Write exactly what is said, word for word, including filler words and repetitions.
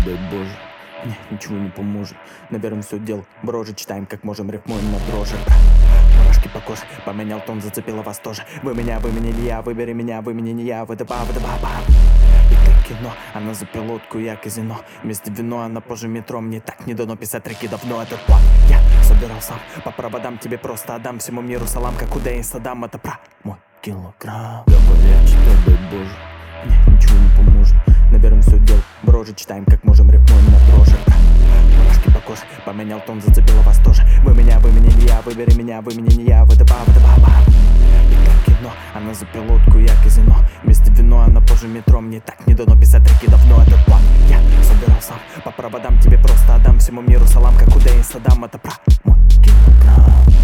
дай боже. Мне ничего не поможет, наверное, все дел броже. Читаем, как можем, рифмуем на дрожи. Мурашки по коже, поменял тон, зацепило вас тоже. Вы меня, вы меня, не я, выбери меня, вы меня, не я. Вы да ба, вы да ба, ба. Это кино, она за пилотку, я казино. Вместе вино, она позже метро. Мне так не дано писать треки давно. Этот план я собирал сам, по проводам тебе просто отдам. Всему миру салам, как куда и садам. Это про мой килограмм. Говорят, что дай боже, мне ничего не поможет, наверное, все дел броже. Читаем, как можем, рифмуем на дрожи. Мурашки по коже, поменял тон, зацепило вас тоже. Вы меня, вы меня, не я, выбери меня, вы меня, не я. Вы да ба, вы да ба, ба. Это кино, она за пилотку, я казино. Вместе вино, она позже метро. Мне так не дано писать треки давно. Этот план я собирал сам, по проводам тебе просто отдам. Всему миру салам, как куда и садам. Это про мой килограмм.